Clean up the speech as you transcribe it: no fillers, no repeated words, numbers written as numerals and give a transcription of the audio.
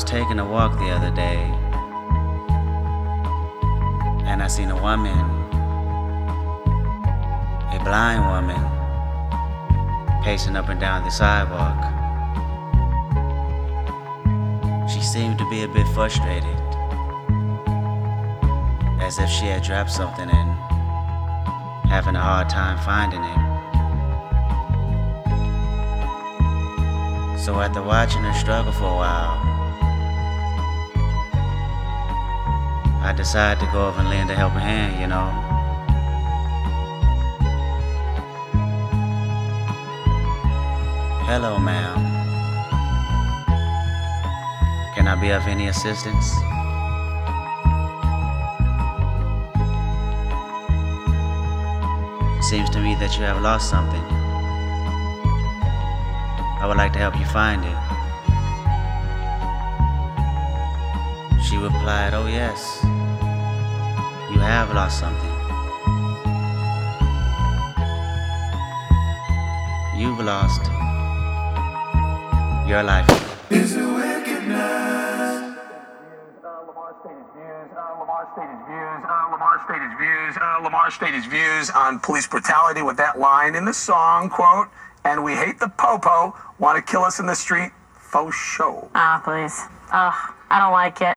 was taking a walk the other day, and I seen a woman, a blind woman, pacing up and down the sidewalk. She seemed to be a bit frustrated, as if she had dropped something and having a hard time finding it. So after watching her struggle for a while, I decided to go over and lend a helping hand, you know. Hello, ma'am. Can I be of any assistance? Seems to me that you have lost something. I would like to help you find it. She replied, oh yes, you have lost something. You've lost your life. Is it wickedness? Lamar stated his views on police brutality with that line in the song, quote, "And we hate the popo, want to kill us in the street, faux show." Please. I don't like it.